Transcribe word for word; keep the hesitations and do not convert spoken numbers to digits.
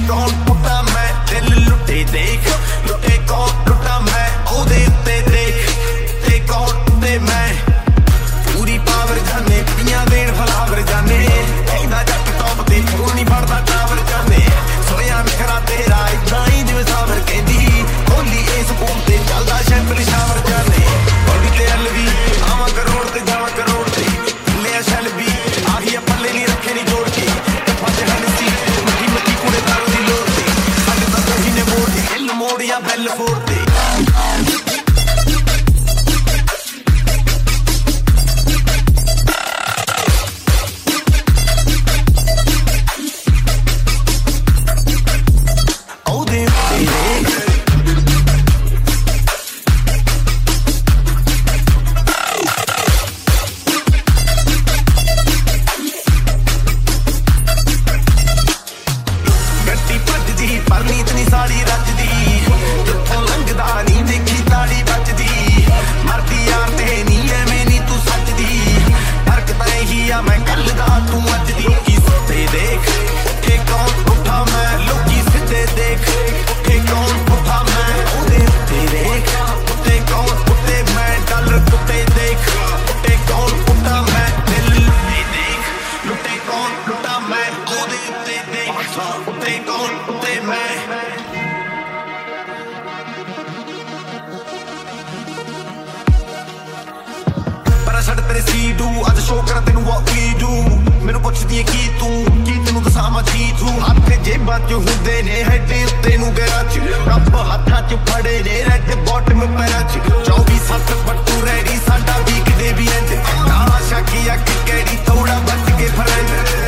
कौन टुटा मैं दिल लुटे देख लुटे कौन टुटा मैं ओदे उत्ते देख ते कौन टुटे मैं पूरी पावर जाने पियां देन फलावर जाने ऐंदा जट टॉप ते फोन नहीं फड़दा टावर जाने सोया मेरा तेरा इतना ही जिवें सावर कहंदी होली इस फोन ते चलदा शैंपल शावर जाने होली ते अलवी आवां करोड़ ते जावां करोड़ ते ले शैल भी आही पल्ले नहीं रखे नहीं जोड़ के फते हनसी मठी मठी कुड़े दारू दी लोड़ ते अज तक ही ने मोड़ के हिल मोड़िया बैल फोड़ ते ਅੱਜ ਸ਼ੋ ਕਰਾਂ ਤੈਨੂੰ what we do ਮੈਨੂੰ ਪੁੱਛਦੀ ਏ ਕੀ ਤੂੰ ਕੀ ਤੈਨੂੰ ਦੱਸਾਂ ਮੈਂ ਕੀ ਤੂੰ ਹੱਥ ਜੇਬਾਂ ਚ ਹੁੰਦੇ ਨੇ ਹੈਡ ਉੱਤੇ ਨੂੰ ਗੈਰਾਂ ਚ ਰੱਬ ਹੱਥਾਂ ਚ ਫੜੇ ਨੇ ਰੈਡ ਬਾਟਮ ਪੈਰਾਂ ਚ ਚੌਵੀ ਸੱਤ ਪੱਟੂ ਰੈਡੀ ਸਾਡਾ ਵੀਕ ਦੇ ਵੀ ਐਂਡ ਨਾ ਸ਼ੱਕੀਆ ਕਿ ਕਿਹੜੀ ਥੋੜਾ ਬਚ ਕੇ ਫਰੈਂਡ